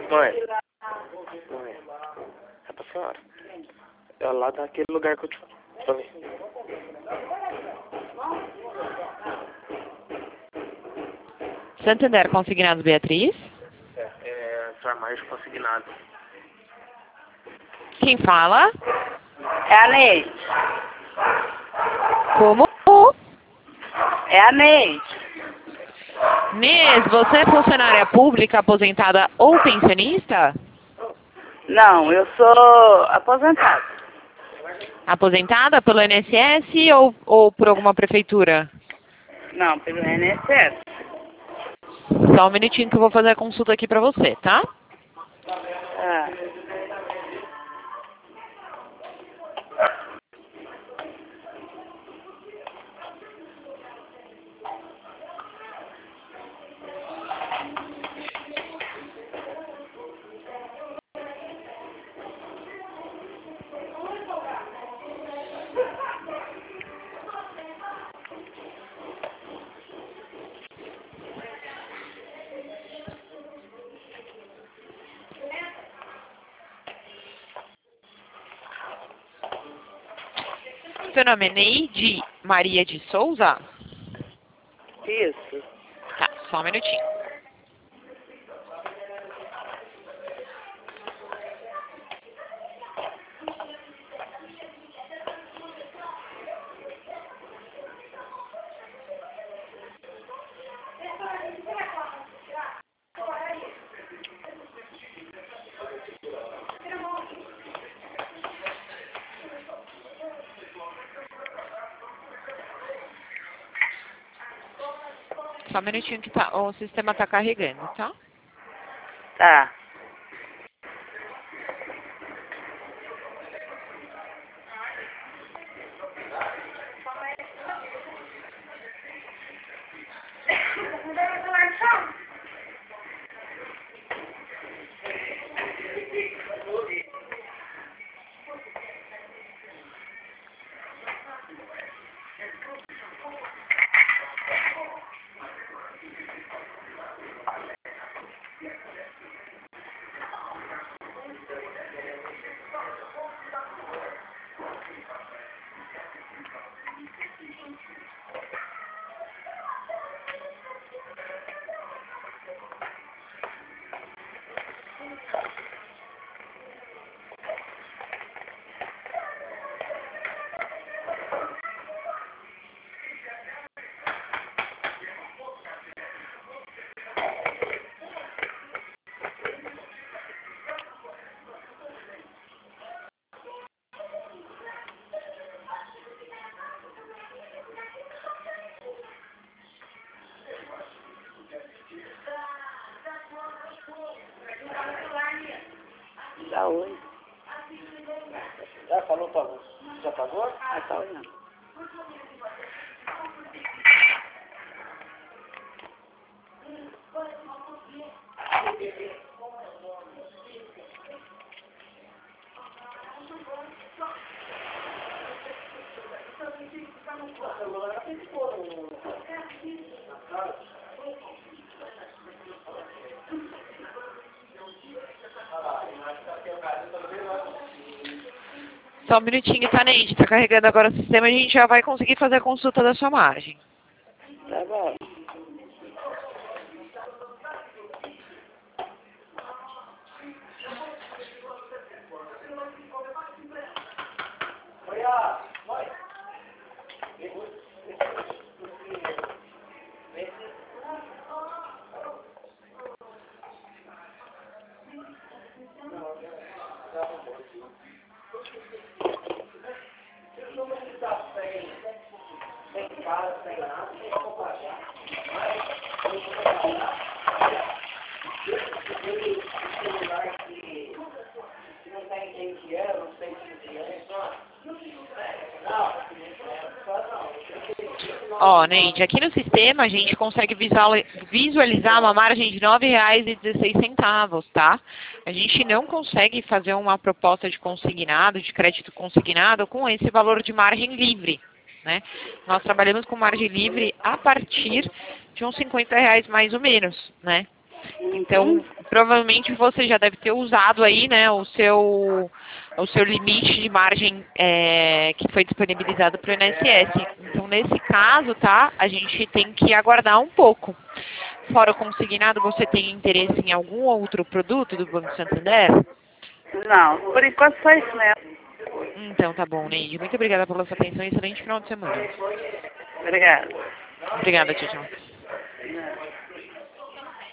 Não é? Não é. É pra senhora. É lá daquele lugar que eu te falo. Deixa eu ver. Santander Consignados Beatriz. É farmácia consignado. Quem fala? É a Neide. Como? É a Neide. Nes, você é funcionária pública, aposentada ou pensionista? Não, eu sou aposentada. Aposentada pelo INSS ou por alguma prefeitura? Não, pelo INSS. Só um minutinho que eu vou fazer a consulta aqui pra você, tá? Ah. Seu nome é Neide Maria de Souza? Isso. Tá, só um minutinho. Só um minutinho que o sistema tá carregando, tá? Tá. Tá oi. Já falou, pagou? Já pagou? Ah, tá oi não. Só um minutinho, tá, Neide? Tá carregando agora o sistema e a gente já vai conseguir fazer a consulta da sua margem. Tá bom. Ó, Neide, aqui no sistema a gente consegue visualizar uma margem de R$ 9,16, tá? A gente não consegue fazer uma proposta de consignado, de crédito consignado, com esse valor de margem livre, né? Nós trabalhamos com margem livre a partir de uns R$ 50 mais ou menos, né? Então, provavelmente você já deve ter usado aí, né, o seu limite de margem que foi disponibilizado para o INSS. Então, nesse caso, tá, a gente tem que aguardar um pouco. Fora o consignado, você tem interesse em algum outro produto do Banco Santander? Não, por enquanto só isso mesmo. Então, tá bom, Neide. Muito obrigada pela sua atenção e excelente final de semana. Obrigada. Obrigada, tchau, tchau.